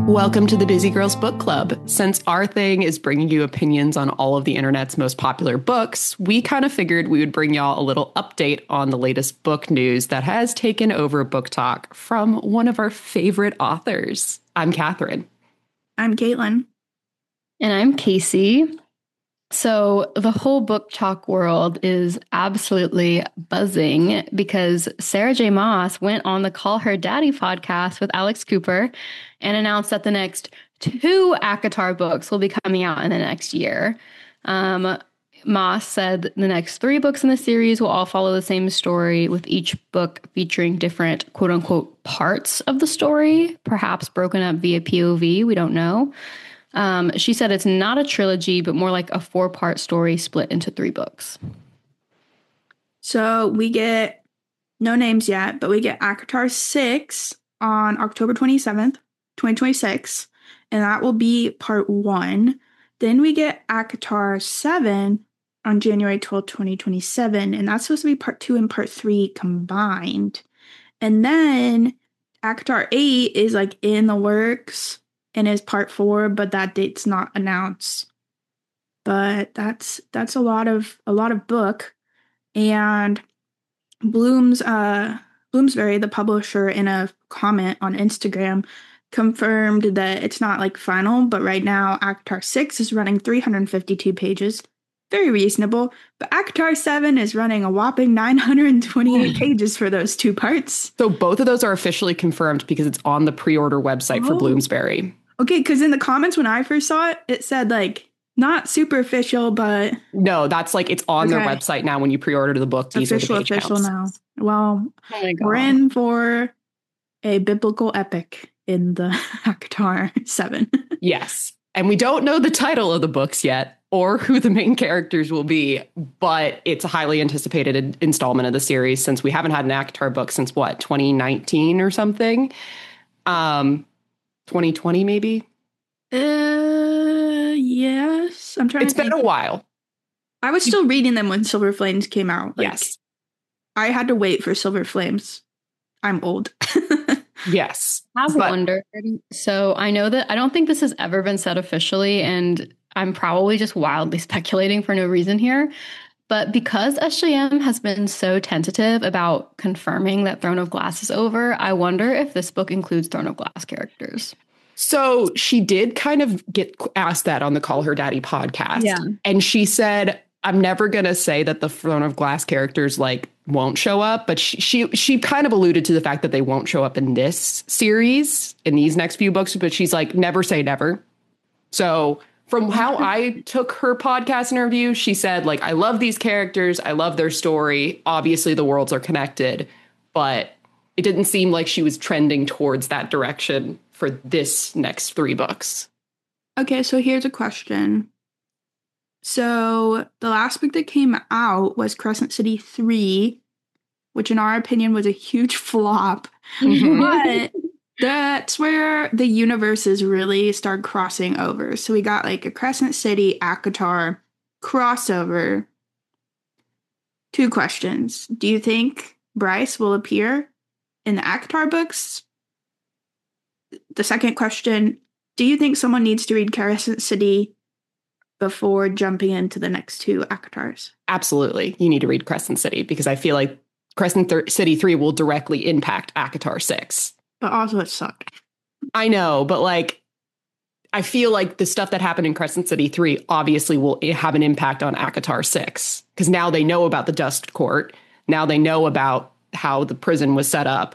Welcome to the Busy Girls Book Club. Since our thing is bringing you opinions on all of the internet's most popular books, we kind of figured we would bring y'all a little update on the latest book news that has taken over Book Talk from one of our favorite authors. I'm Catherine. I'm Caitlin. And I'm Casey. So the whole Book Talk world is absolutely buzzing because Sarah J. Maas went on the Call Her Daddy podcast with Alex Cooper and announced that the next 2 ACOTAR books will be coming out in the next year. Maas said the next 3 books in the series will all follow the same story, with each book featuring different quote-unquote parts of the story, perhaps broken up via POV. We don't know. She said it's not a trilogy, but more like a 4-part story split into 3 books. So we get no names yet, but we get ACOTAR 6 on October 27th, 2026, and that will be part 1. Then we get ACOTAR 7 on January 12th, 2027, and that's supposed to be part 2 and part 3 combined. And then ACOTAR 8 is like in the works and is part 4, but that date's not announced. But that's a lot of book. And Bloomsbury, the publisher, in a comment on Instagram, confirmed that it's not like final, but right now ACOTAR 6 is running 352 pages. Very reasonable. But ACOTAR 7 is running a whopping 928 pages for those 2 parts. So both of those are officially confirmed because it's on the pre-order website for Bloomsbury. Okay, because in the comments when I first saw it, it said like not super official, but no, that's like it's on their website now. When you pre-order the book, these are the page counts. Now. Well, we're in for a biblical epic in the ACOTAR 7. Yes, and we don't know the title of the books yet or who the main characters will be, but it's a highly anticipated installment of the series since we haven't had an ACOTAR book since 2019 or something. 2020 maybe? Yes. I'm trying It's been a while. I was still reading them when Silver Flames came out. Yes. I had to wait for Silver Flames. I'm old. Yes. I've wondered. So I know that I don't think this has ever been said officially, and I'm probably just wildly speculating for no reason here. But because SJM has been so tentative about confirming that Throne of Glass is over, I wonder if this book includes Throne of Glass characters. So she did kind of get asked that on the Call Her Daddy podcast. Yeah. And she said, I'm never going to say that the Throne of Glass characters like won't show up. But she kind of alluded to the fact that they won't show up in this series, in these next few books. But she's like, never say never. So from how I took her podcast interview, she said, like, I love these characters. I love their story. Obviously, the worlds are connected, but it didn't seem like she was trending towards that direction for this next 3 books. Okay, so here's a question. So the last book that came out was Crescent City 3, which in our opinion was a huge flop. But that's where the universes really start crossing over. So we got like a Crescent City ACOTAR crossover. 2 questions. Do you think Bryce will appear in the ACOTAR books? The second question, do you think someone needs to read Crescent City before jumping into the next 2 ACOTARs? Absolutely. You need to read Crescent City because I feel like Crescent City 3 will directly impact ACOTAR 6. But also it sucked. I know, but like, I feel like the stuff that happened in Crescent City 3 obviously will have an impact on ACOTAR 6. Because now they know about the Dust Court. Now they know about how the prison was set up.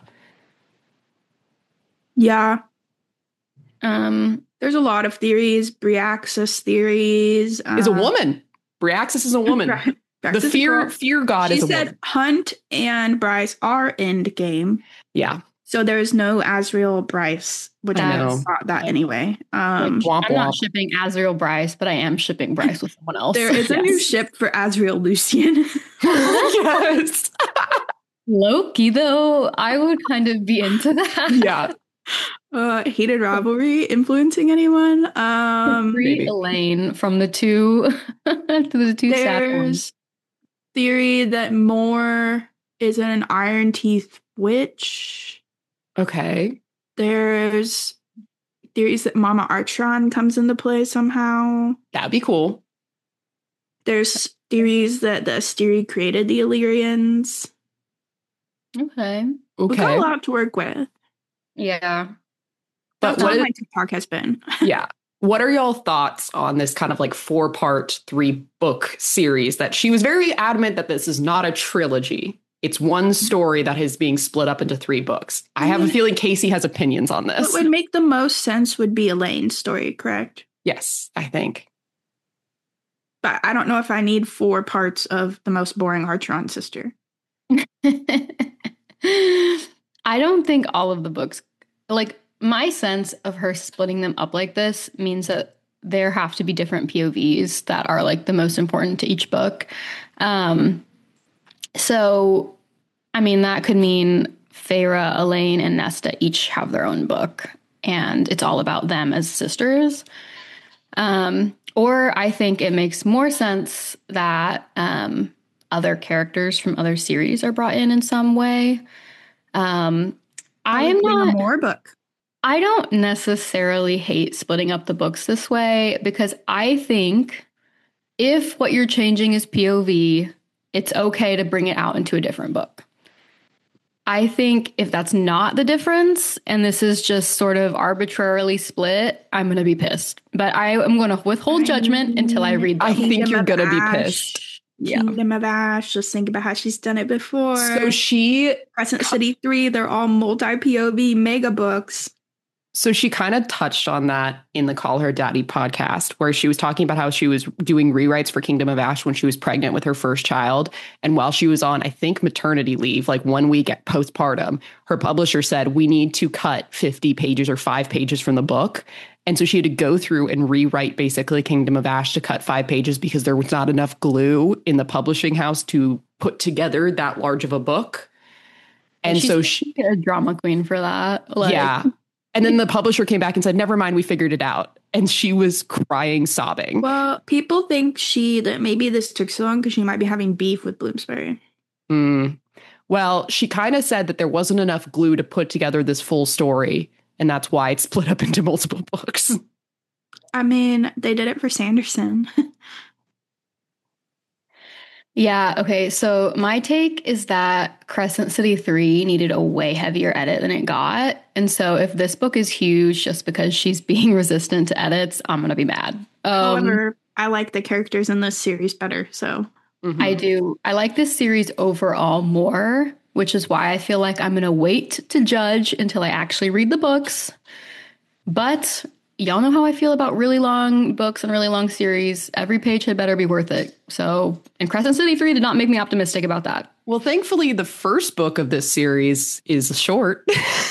Yeah. There's a lot of theories. Briaxis theories. Is a woman. Briaxis is a woman. The fear god is a woman. She said Hunt and Bryce are endgame. Yeah. So there's no Azriel Bryce, which I thought that anyway. I'm not shipping Azriel Bryce, but I am shipping Bryce with someone else. There is a new ship for Azriel Lucian. Yes. Loki, though, I would kind of be into that. Yeah. Hated rivalry influencing anyone? Free Elaine from the 2 to the 2 sad ones. Theory that Moore is an Iron Teeth witch. Okay. There's theories that Mama Archeron comes into play somehow. That'd be cool. There's theories that the Asteri created the Illyrians. Okay. We got Okay. a lot to work with. Yeah. But That's all what- my TikTok has been. Yeah. What are y'all thoughts on this kind of like 4-part, 3-book series that she was very adamant that this is not a trilogy? It's one story that is being split up into 3 books. I have a feeling Casey has opinions on What this. would make the most sense would be Elaine's story, correct? Yes, I think. But I don't know if I need 4 parts of the most boring Archeron sister. I don't think all of the books, like my sense of her splitting them up like this means that there have to be different POVs that are like the most important to each book. So, I mean, that could mean Feyre, Elaine, and Nesta each have their own book, and it's all about them as sisters. Or I think it makes more sense that other characters from other series are brought in some way. I am Doing a not. more book. I don't necessarily hate splitting up the books this way because I think if what you're changing is POV, it's okay to bring it out into a different book. I think if that's not the difference and this is just sort of arbitrarily split, I'm going to be pissed. But I am going to withhold judgment until I read them. I think Kingdom you're of gonna be Ash. pissed. Yeah. Kingdom of Ash. Just think about how she's done it before. So she Crescent City 3, they're all multi-POV mega books. kind of touched on that in the Call Her Daddy podcast, where she was talking about how she was doing rewrites for Kingdom of Ash when she was pregnant with her first child. And while she was on, I think, maternity leave, like 1 week at postpartum, her publisher said, we need to cut 50 pages or 5 pages from the book. And so she had to go through and rewrite basically Kingdom of Ash to cut 5 pages because there was not enough glue in the publishing house to put together that large of a book. And She's so she, a drama queen for that. Like, yeah. And then the publisher came back and said, never mind, we figured it out. And she was crying, sobbing. Well, people think that maybe this took so long because she might be having beef with Bloomsbury. Well, she kind of said that there wasn't enough glue to put together this full story. And that's why it's split up into multiple books. I mean, they did it for Sanderson. Yeah, okay. So my take is that Crescent City 3 needed a way heavier edit than it got. And so if this book is huge just because she's being resistant to edits, I'm going to be mad. However, I like the characters in this series better. So I do. I like this series overall more, which is why I feel like I'm going to wait to judge until I actually read the books. But y'all know how I feel about really long books and really long series. Every page had better be worth it. So, and Crescent City 3 did not make me optimistic about that. Well, thankfully, the first book of this series is short.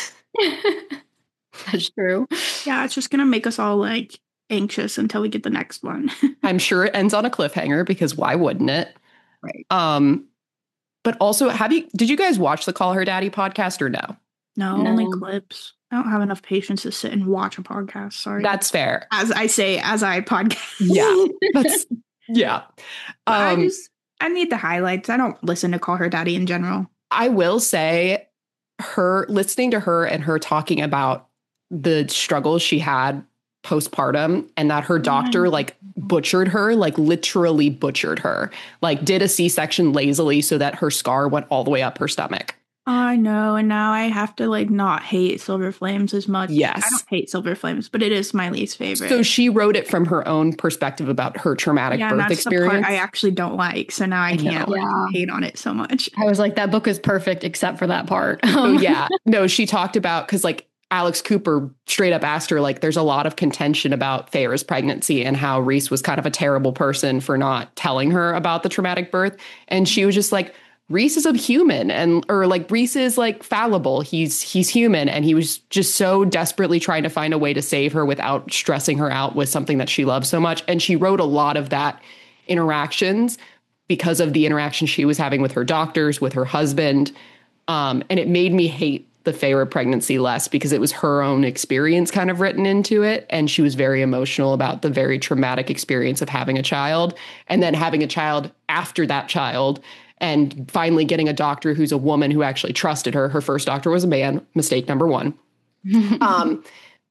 That's true. yeah, it's just going to make us all like anxious until we get the next one. I'm sure it ends on a cliffhanger because why wouldn't it? Right. But also, did you guys watch the Call Her Daddy podcast or no? No, only clips. I don't have enough patience to sit and watch a podcast. Sorry. That's fair. as I podcast. Yeah. Yeah. I need the highlights. I don't listen to Call Her Daddy in general. I will say listening to her and her talking about the struggles she had postpartum and that her doctor like butchered her, like literally butchered her, like did a C-section lazily so that her scar went all the way up her stomach. I know, and now I have to like not hate Silver Flames as much. Yes. I don't hate Silver Flames, but it is my least favorite. So she wrote it from her own perspective about her traumatic birth that's experience. the part I actually don't like. So now I can't know. like, hate on it so much. I was like, that book is perfect except for that part. Oh yeah. No, she talked about, because like Alex Cooper straight up asked her, like, there's a lot of contention about Feyre's pregnancy and how Rhys was kind of a terrible person for not telling her about the traumatic birth. And she was just like, Rhys is a human, or like Rhys is like fallible. He's human. And he was just so desperately trying to find a way to save her without stressing her out with something that she loves so much. And she wrote a lot of that interactions because of the interaction she was having with her doctors, with her husband. And it made me hate the Feyre pregnancy less because it was her own experience kind of written into it. And she was very emotional about the very traumatic experience of having a child and then having a child after that child and finally getting a doctor who's a woman who actually trusted her. Her first doctor was a man, mistake number one.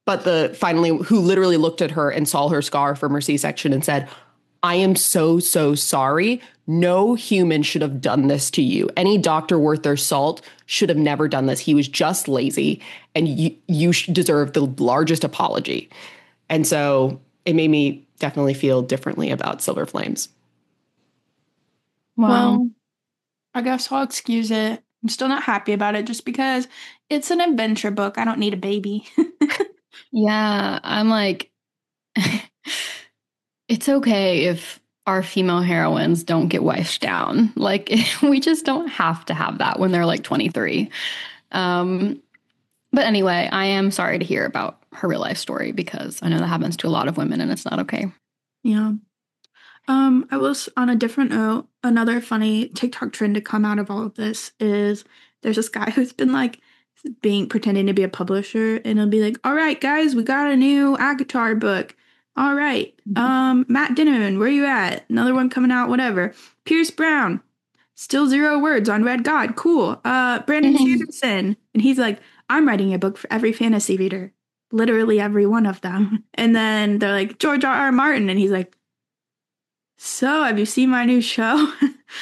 but who literally looked at her and saw her scar from her C-section and said, I am so, so sorry. No human should have done this to you. Any doctor worth their salt should have never done this. He was just lazy, and you deserve the largest apology. And so it made me definitely feel differently about Silver Flames. Wow. Well, I guess I'll excuse it. I'm still not happy about it just because it's an adventure book. I don't need a baby. Yeah, I'm like, it's okay if our female heroines don't get wifed down. Like, we just don't have to have that when they're like 23. But anyway, I am sorry to hear about her real life story because I know that happens to a lot of women and it's not okay. Yeah. I was on a different note. Another funny TikTok trend to come out of all of this is there's this guy who's been like pretending to be a publisher, and he'll be like, "All right, guys, we got a new ACOTAR book. All right, Matt Dinniman, where you at? Another one coming out, whatever. Pierce Brown, still 0 words on Red God. Cool. Brandon Sanderson," and he's like, "I'm writing a book for every fantasy reader, literally every one of them." And then they're like, "George R.R. Martin," and he's like, "So, have you seen my new show?"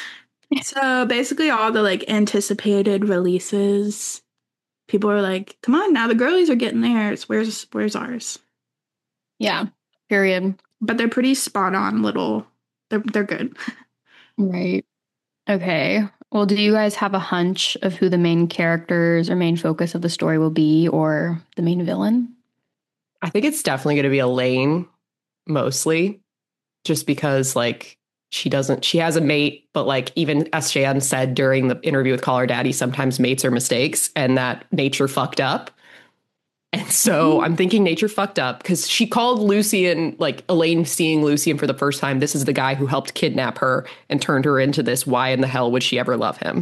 So basically all the like anticipated releases, people are like, "Come on now, the girlies are getting theirs. Where's ours?" Yeah, period. But they're pretty spot on little, they're good. Right. Okay. Well, do you guys have a hunch of who the main characters or main focus of the story will be, or the main villain? I think it's definitely going to be Elaine, mostly, just because like she has a mate, but like even SJM said during the interview with Call Her Daddy, sometimes mates are mistakes and that nature fucked up. And so I'm thinking nature fucked up because she called Lucian, like Elaine seeing Lucian for the first time, this is the guy who helped kidnap her and turned her into this. Why in the hell would she ever love him?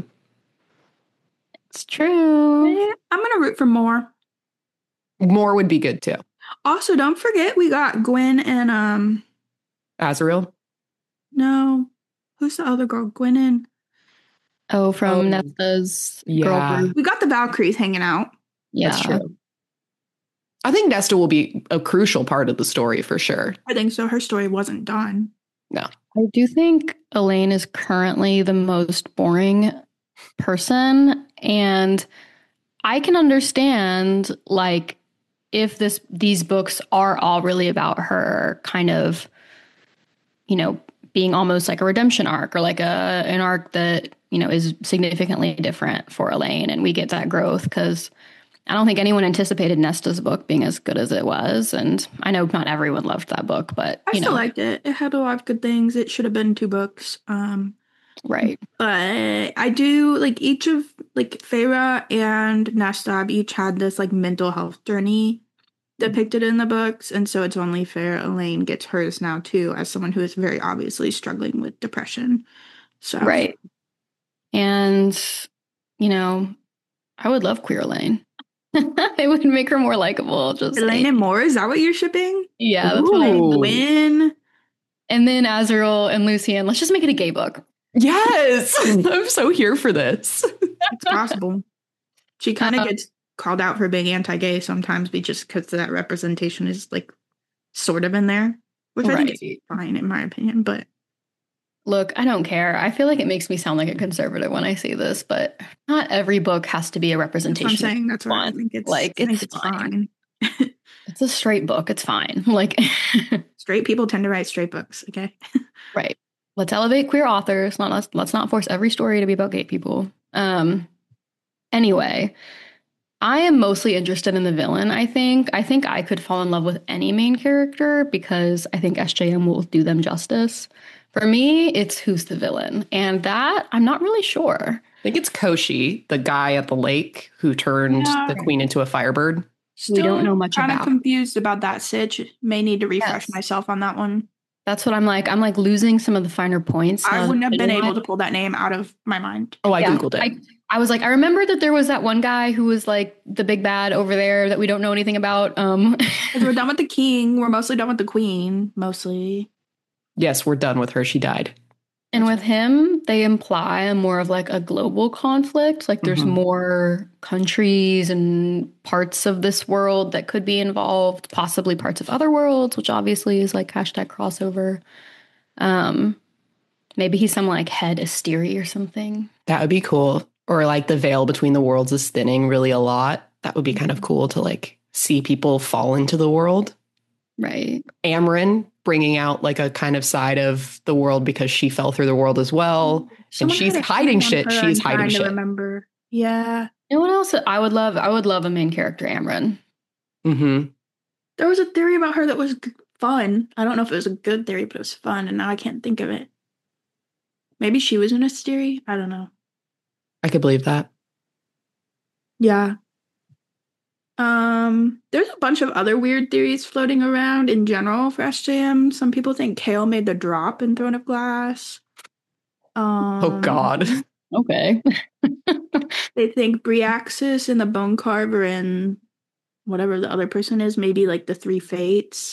It's true. I'm going to root for more. More would be good too. Also, don't forget we got Gwen and Azrael? no, who's the other girl? Gwen and from Nesta's girl group. We got the Valkyries hanging out. Yeah, that's true. I think Nesta will be a crucial part of the story for sure. I think so. Her story wasn't done. No. I do think Elaine is currently the most boring person, and I can understand like if these books are all really about her kind of, being almost like a redemption arc or like an arc that, is significantly different for Elaine, and we get that growth because I don't think anyone anticipated Nesta's book being as good as it was. And I know not everyone loved that book, but I still liked it. It had a lot of good things. It should have been 2 books. Right. But I do like each of like Feyre and Nesta have each had this like mental health journey depicted in the books. And so it's only fair Elaine gets hers now too, as someone who is very obviously struggling with depression. So right. And, I would love Queer Elaine. It would make her more likable. Just Elaine and Moore, is that what you're shipping? Yeah, that's what I win. And then Azrael and Lucian. Let's just make it a gay book. Yes, I'm so here for this. It's possible. She kind of gets called out for being anti-gay sometimes, just because that representation is like sort of in there, which I think is fine in my opinion. But look, I don't care. I feel like it makes me sound like a conservative when I say this, but not every book has to be a representation. That's what I'm saying. That's what I think. It's fine. It's a straight book. It's fine. Like straight people tend to write straight books. Okay. Right. Let's elevate queer authors. Let's not force every story to be about gay people. Anyway, I am mostly interested in the villain. I think I could fall in love with any main character because I think SJM will do them justice. For me, it's who's the villain. And that, I'm not really sure. I think it's Koshi, the guy at the lake who turned the queen into a firebird. We don't know much about. Kind of confused about that sitch. May need to refresh myself on that one. That's what I'm like. I'm like losing some of the finer points. I wouldn't have been able to pull that name out of my mind. Oh, I Googled it. I was like, I remember that there was that one guy who was like the big bad over there that we don't know anything about. We're done with the king. We're mostly done with the queen. Mostly. Yes, we're done with her. She died. And with him, they imply a more of like a global conflict. Like there's more countries and parts of this world that could be involved, possibly parts of other worlds, which obviously is like hashtag crossover. Maybe he's some like head Asteri or something. That would be cool. Or like the veil between the worlds is thinning really a lot. That would be kind of cool to like see people fall into the world. Right. Amren bringing out like a kind of side of the world because she fell through the world as well. Someone and she's had a hiding hand on shit. her, She's I'm trying hiding to shit. Remember. Yeah. You know what else I would love? I would love a main character, Amren. Mm-hmm. There was a theory about her that was fun. I don't know if it was a good theory, but it was fun, and now I can't think of it. Maybe she was an Asteri? I don't know. I could believe that. Yeah. There's a bunch of other weird theories floating around in general for SJM. Some people think Kale made the drop in Throne of Glass. Oh God. Okay. They think Briaxis and the Bone Carver and whatever the other person is, maybe like the Three Fates.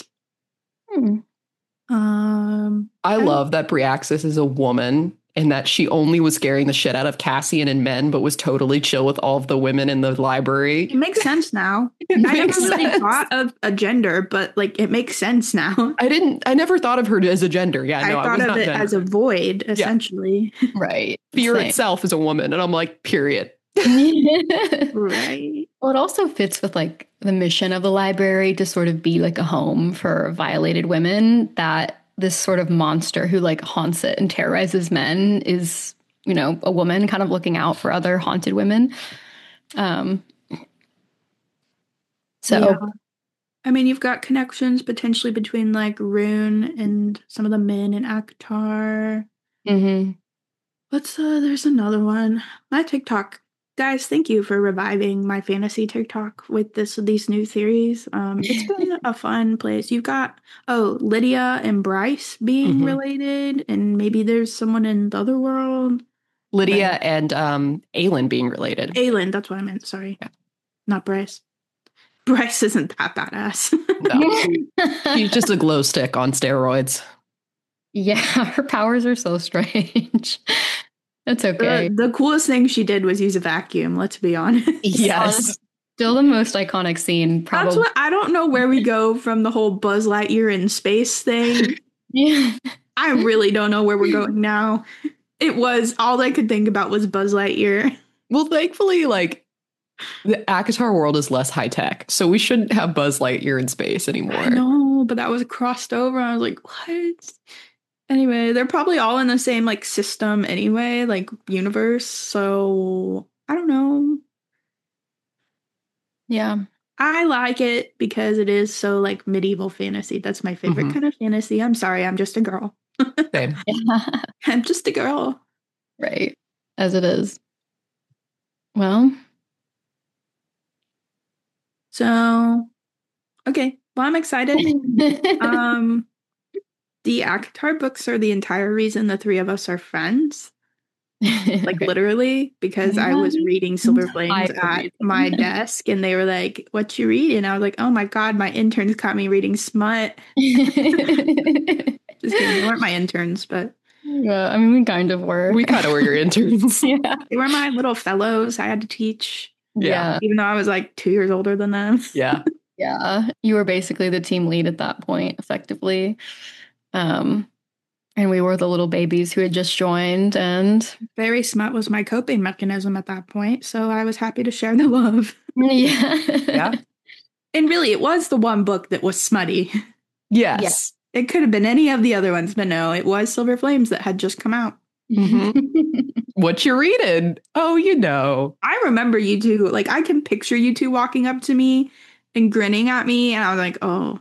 I love that Briaxis is a woman and that she only was scaring the shit out of Cassian and men, but was totally chill with all of the women in the library. It makes sense now. I never really thought of a gender, but like it makes sense now. I never thought of her as a gender. Yeah, no, I thought was of not it gender. as a void, essentially. Right. Fear Same. itself is a woman. And I'm like, period. Right. Well, it also fits with like the mission of the library to sort of be like a home for violated women, that this sort of monster who like haunts it and terrorizes men is, you know, a woman kind of looking out for other haunted women. So Yeah. I mean, you've got connections potentially between like Rune and some of the men in ACOTAR. There's another one. My TikTok. Guys, thank you for reviving my fantasy TikTok with these new theories. It's been a fun place. You've got Lydia and Bryce being related, and maybe there's someone in the other world. Lydia and Aelin being related. Aelin, that's what I meant. Sorry, not Bryce. Bryce isn't that badass. No, she's just a glow stick on steroids. Yeah, her powers are so strange. That's okay. The coolest thing she did was use a vacuum, let's be honest. Yes. Still the most iconic scene, probably. That's what, I don't know where we go from the whole Buzz Lightyear in space thing. Yeah. I really don't know where we're going now. It was, all I could think about was Buzz Lightyear. Well, thankfully, like, the ACOTAR world is less high tech, so we shouldn't have Buzz Lightyear in space anymore. I know, but that was crossed over. I was like, what? Anyway, they're probably all in the same like system anyway, like universe. So I don't know. Yeah. I like it because it is so like medieval fantasy. That's my favorite kind of fantasy. I'm sorry, I'm just a girl. Same. I'm just a girl. Right. As it is. Well. So, okay. Well, I'm excited. The ACOTAR books are the entire reason the three of us are friends. Like literally, because I was reading Silver Flames at my desk and they were like, "What you read?" And I was like, "Oh my God, my interns caught me reading smut." Just kidding, they weren't my interns, but yeah, I mean, we kind of were. We kind of were your interns. Yeah. they were my little fellows I had to teach. Yeah. Even though I was like 2 years older than them. Yeah. Yeah. You were basically the team lead at that point, effectively. And we were the little babies who had just joined, and Very smut was my coping mechanism at that point. So I was happy to share the love. yeah. Yeah. And really, it was the one book that was smutty. Yes. It could have been any of the other ones, but no, it was Silver Flames that had just come out. What you reading? Oh, you know. I remember you two. Like, I can picture you two walking up to me and grinning at me. And I was like, oh.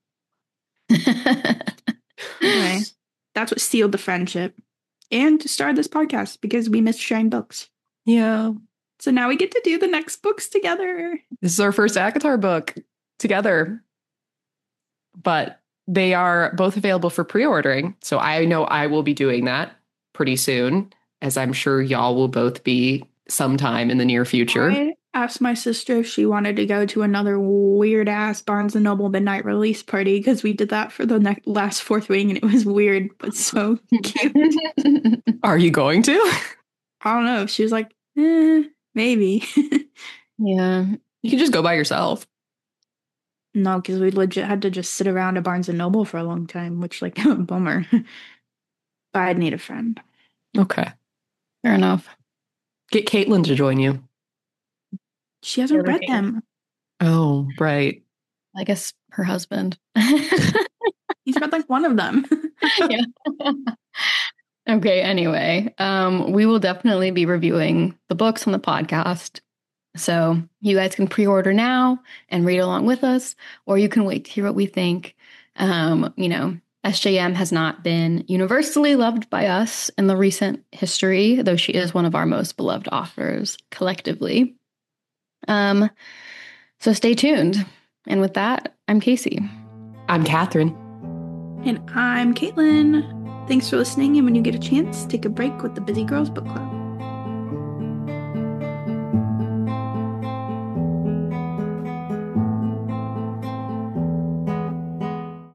Anyway, that's what sealed the friendship. And to start this podcast because we missed sharing books. Yeah. So now we get to do the next books together. This is our first ACOTAR book together. But they are both available for pre-ordering. So I know I will be doing that pretty soon, as I'm sure y'all will both be sometime in the near future. asked my sister if she wanted to go to another weird ass Barnes and Noble midnight release party because we did that for the last fourth wing and it was weird but so cute. Are you going to? I don't know. She was like, maybe. Yeah. You can just go by yourself. No, because we legit had to just sit around at Barnes and Noble for a long time, which like bummer. But I'd need a friend. Okay. Fair enough. Get Caitlin to join you. She hasn't Other read Caitlin. them. Oh, right. I guess her husband. He's read like one of them. Yeah. Okay, anyway, we will definitely be reviewing the books on the podcast. So you guys can pre-order now and read along with us, or you can wait to hear what we think. SJM has not been universally loved by us in the recent history, though she is one of our most beloved authors collectively. So stay tuned. And with that, I'm Casey. I'm Catherine. And I'm Caitlin. Thanks for listening. And when you get a chance, take a break with the Busy Girls Book Club.